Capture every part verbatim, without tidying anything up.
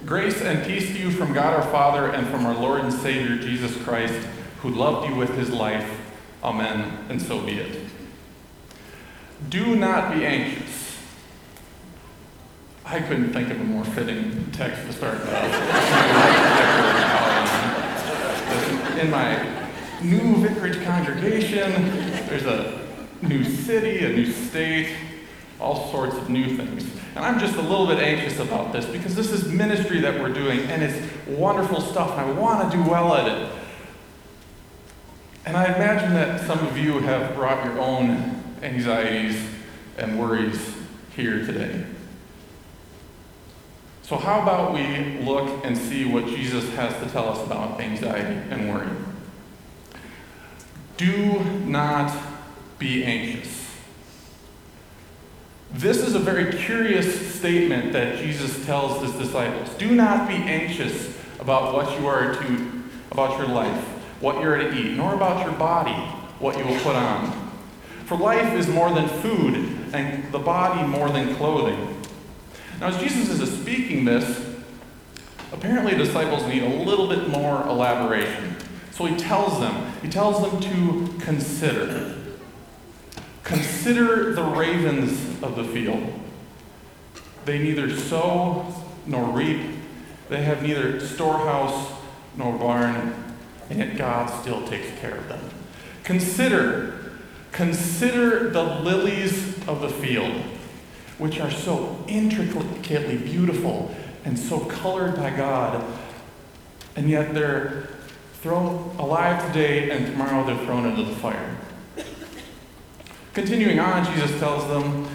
Grace and peace to you from God our Father and from our Lord and Savior Jesus Christ, who loved you with his life. Amen, and so be it. Do not be anxious. I couldn't think of a more fitting text to start with. In my new vicarage congregation, there's a new city, a new state, all sorts of new things. And I'm just a little bit anxious about this because this is ministry that we're doing, and it's wonderful stuff, and I want to do well at it. And I imagine that some of you have brought your own anxieties and worries here today. So how about we look and see what Jesus has to tell us about anxiety and worry? Do not be anxious. This is a very curious statement that Jesus tells his disciples. Do not be anxious about what you are to, about your life, what you're to eat, nor about your body, what you will put on. For life is more than food, and the body more than clothing. Now, as Jesus is speaking this, apparently the disciples need a little bit more elaboration. So he tells them, he tells them to consider. Consider the ravens of the field. They neither sow nor reap. They have neither storehouse nor barn, and yet God still takes care of them. Consider, consider the lilies of the field, which are so intricately beautiful and so colored by God, and yet they're thrown alive today, and tomorrow they're thrown into the fire. Continuing on, Jesus tells them,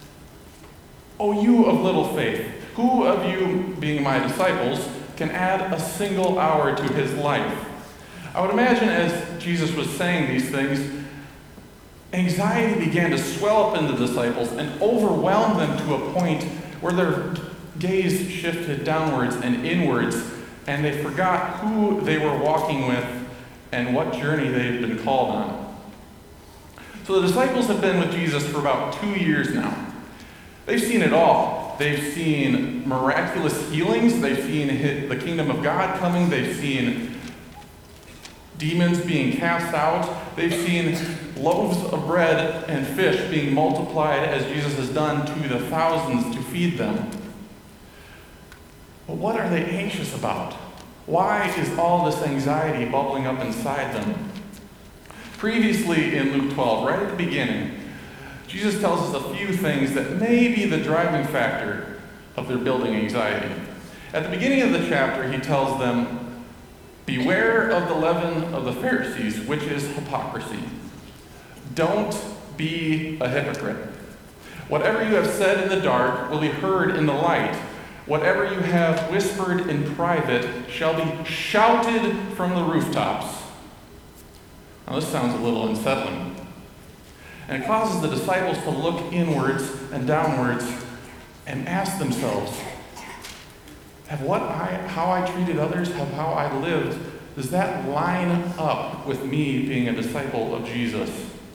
O you of little faith, who of you, being my disciples, can add a single hour to his life? I would imagine as Jesus was saying these things, anxiety began to swell up in the disciples and overwhelm them to a point where their gaze shifted downwards and inwards, and they forgot who they were walking with and what journey they had been called on. So the disciples have been with Jesus for about two years now. They've seen it all. They've seen miraculous healings. They've seen the kingdom of God coming. They've seen demons being cast out. They've seen loaves of bread and fish being multiplied as Jesus has done to the thousands to feed them. But what are they anxious about? Why is all this anxiety bubbling up inside them? Previously in Luke twelve, right at the beginning, Jesus tells us a few things that may be the driving factor of their building anxiety. At the beginning of the chapter, he tells them, beware of the leaven of the Pharisees, which is hypocrisy. Don't be a hypocrite. Whatever you have said in the dark will be heard in the light. Whatever you have whispered in private shall be shouted from the rooftops. Now this sounds a little unsettling. And it causes the disciples to look inwards and downwards and ask themselves, have what I, how I treated others, have how I lived, does that line up with me being a disciple of Jesus?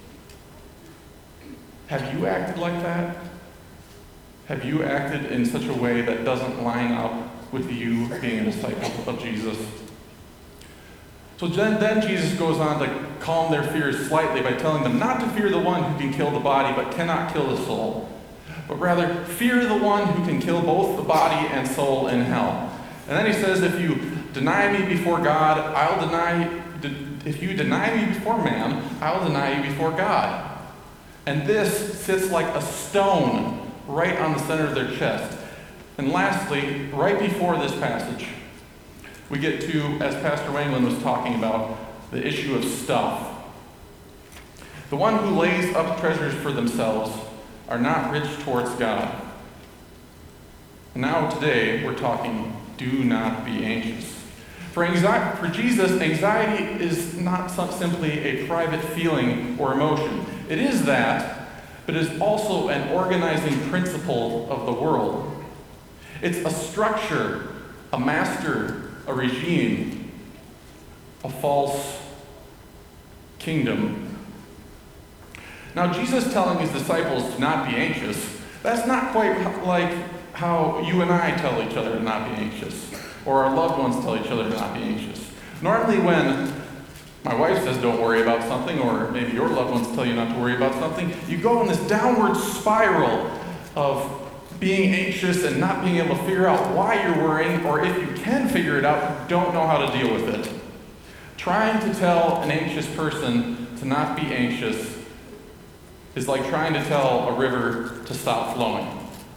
Have you acted like that? Have you acted in such a way that doesn't line up with you being a disciple of Jesus? So then, then Jesus goes on to calm their fears slightly by telling them not to fear the one who can kill the body but cannot kill the soul, but rather fear the one who can kill both the body and soul in hell. And then he says, if you deny me before God, I'll deny, if you deny me before man, I'll deny you before God. And this sits like a stone right on the center of their chest. And lastly, right before this passage, we get to, as Pastor Wangland was talking about, the issue of stuff. The one who lays up treasures for themselves are not rich towards God. And now today, we're talking, do not be anxious. For, anxiety, for Jesus, anxiety is not simply a private feeling or emotion. It is that, but it is also an organizing principle of the world. It's a structure, a master, a regime, a false kingdom. Now, Jesus telling his disciples to not be anxious, that's not quite like how you and I tell each other to not be anxious, or our loved ones tell each other to not be anxious. Normally when my wife says don't worry about something, or maybe your loved ones tell you not to worry about something, you go in this downward spiral of being anxious and not being able to figure out why you're worrying, or if you can figure it out, you don't know how to deal with it. Trying to tell an anxious person to not be anxious is like trying to tell a river to stop flowing.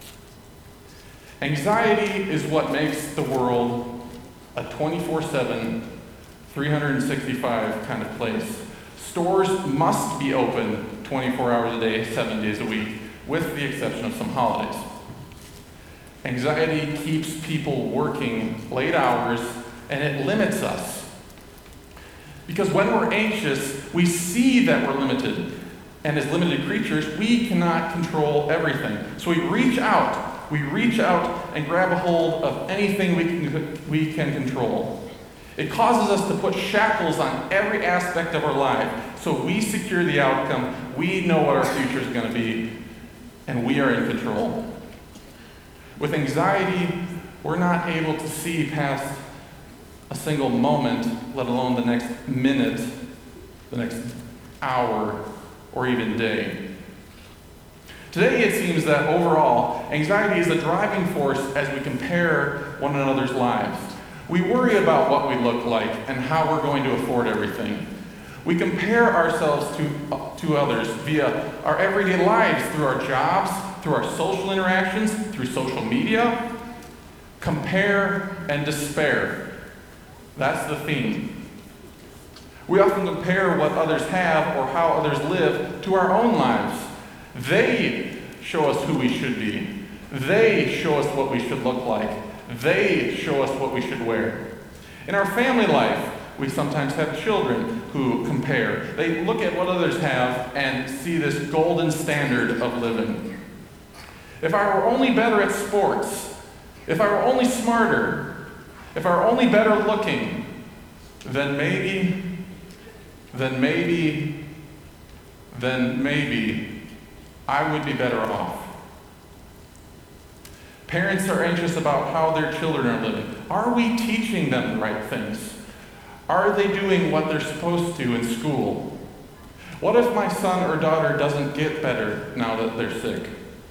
Anxiety is what makes the world a twenty-four seven, three hundred sixty-five kind of place. Stores must be open twenty-four hours a day, seven days a week, with the exception of some holidays. Anxiety keeps people working late hours, and it limits us. Because when we're anxious, we see that we're limited. And as limited creatures, we cannot control everything. So we reach out. We reach out and grab a hold of anything we can, we can control. It causes us to put shackles on every aspect of our life, so we secure the outcome. We know what our future is going to be, and we are in control. With anxiety, we're not able to see past a single moment, let alone the next minute, the next hour, or even day. Today it seems that overall, anxiety is a driving force as we compare one another's lives. We worry about what we look like and how we're going to afford everything. We compare ourselves to, uh, to others via our everyday lives, through our jobs, through our social interactions, through social media. Compare and despair. That's the theme. We often compare what others have or how others live to our own lives. They show us who we should be. They show us what we should look like. They show us what we should wear. In our family life, we sometimes have children who compare. They look at what others have and see this golden standard of living. If I were only better at sports, if I were only smarter, if I were only better looking, then maybe, then maybe, then maybe I would be better off. Parents are anxious about how their children are living. Are we teaching them the right things? Are they doing what they're supposed to in school? What if my son or daughter doesn't get better now that they're sick?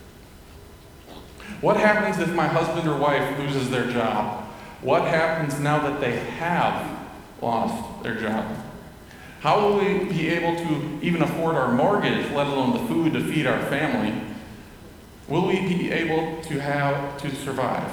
What happens if my husband or wife loses their job? What happens now that they have lost their job? How will we be able to even afford our mortgage, let alone the food to feed our family? Will we be able to have to survive?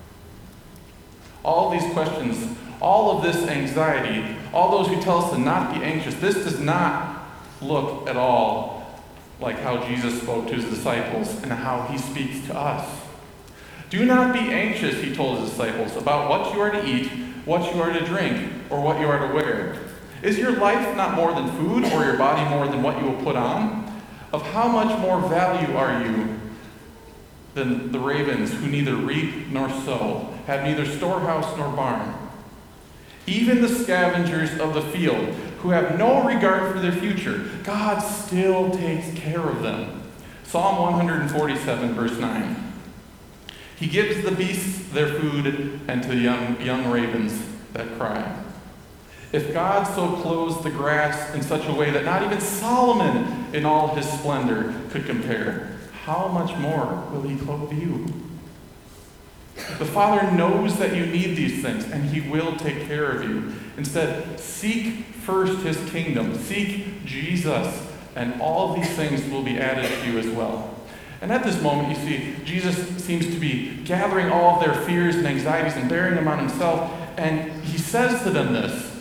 All these questions, all of this anxiety, all those who tell us to not be anxious, this does not look at all like how Jesus spoke to his disciples and how he speaks to us. Do not be anxious, he told his disciples, about what you are to eat, what you are to drink, or what you are to wear. Is your life not more than food, or your body more than what you will put on? Of how much more value are you than the ravens, who neither reap nor sow, have neither storehouse nor barn? Even the scavengers of the field, who have no regard for their future, God still takes care of them. Psalm one forty-seven, verse nine. He gives the beasts their food, and to the young, young ravens that cry. If God so clothes the grass in such a way that not even Solomon in all his splendor could compare, how much more will he clothe you? The Father knows that you need these things, and he will take care of you. Instead, seek first his kingdom. Seek Jesus, and all these things will be added to you as well. And at this moment, you see, Jesus seems to be gathering all of their fears and anxieties and bearing them on himself, and he says to them this: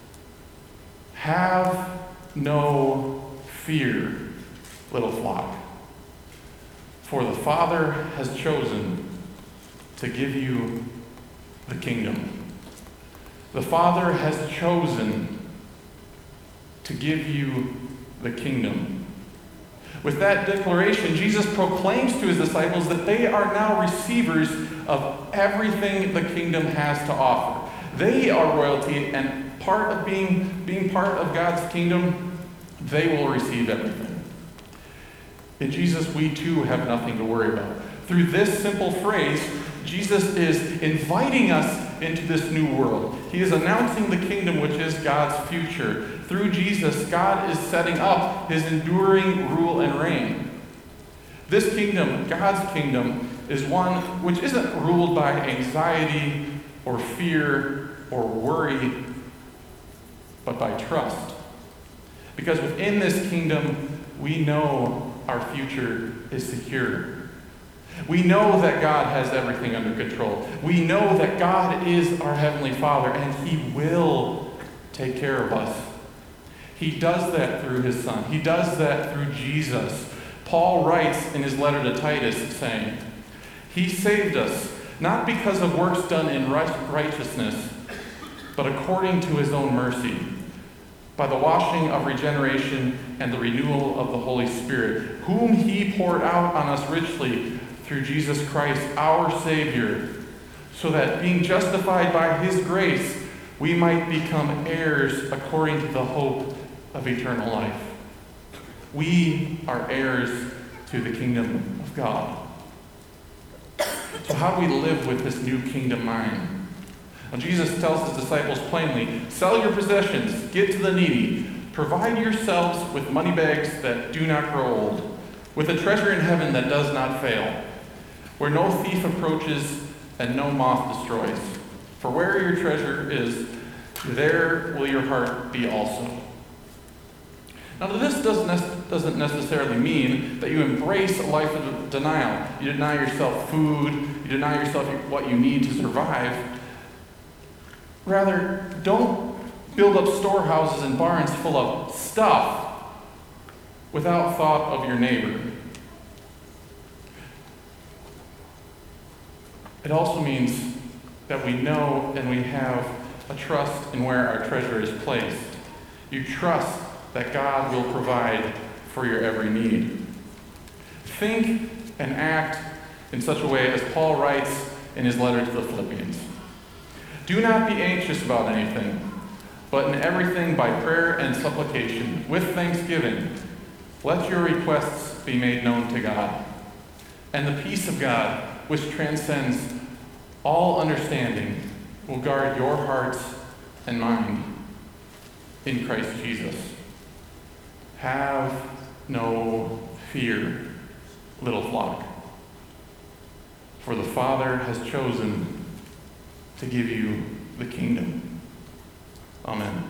have no fear, little flock, for the Father has chosen to give you the kingdom. The Father has chosen to give you the kingdom. With that declaration, Jesus proclaims to his disciples that they are now receivers of everything the kingdom has to offer. They are royalty, and part of being, being part of God's kingdom, they will receive everything. In Jesus, we too have nothing to worry about. Through this simple phrase, Jesus is inviting us into this new world. He is announcing the kingdom which is God's future. Through Jesus, God is setting up his enduring rule and reign. This kingdom, God's kingdom, is one which isn't ruled by anxiety or fear or worry, but by trust. Because within this kingdom, we know our future is secure. We know that God has everything under control. We know that God is our Heavenly Father, and he will take care of us. He does that through his Son. He does that through Jesus. Paul writes in his letter to Titus saying, he saved us, not because of works done in righteousness, but according to his own mercy, by the washing of regeneration and the renewal of the Holy Spirit, whom he poured out on us richly through Jesus Christ, our Savior, so that being justified by his grace, we might become heirs according to the hope of eternal life. We are heirs to the kingdom of God. So how do we live with this new kingdom mind? Well, Jesus tells his disciples plainly, sell your possessions, give to the needy, provide yourselves with money bags that do not grow old, with a treasure in heaven that does not fail, where no thief approaches and no moth destroys. For where your treasure is, there will your heart be also. Now, this doesn't, doesn't necessarily mean that you embrace a life of denial. You deny yourself food, you deny yourself what you need to survive. Rather, don't build up storehouses and barns full of stuff without thought of your neighbor. It also means that we know and we have a trust in where our treasure is placed. You trust that God will provide for your every need. Think and act in such a way as Paul writes in his letter to the Philippians. Do not be anxious about anything, but in everything by prayer and supplication, with thanksgiving, let your requests be made known to God. And the peace of God, which transcends all understanding, will guard your hearts and mind in Christ Jesus. Have no fear, little flock, for the Father has chosen to give you the kingdom. Amen.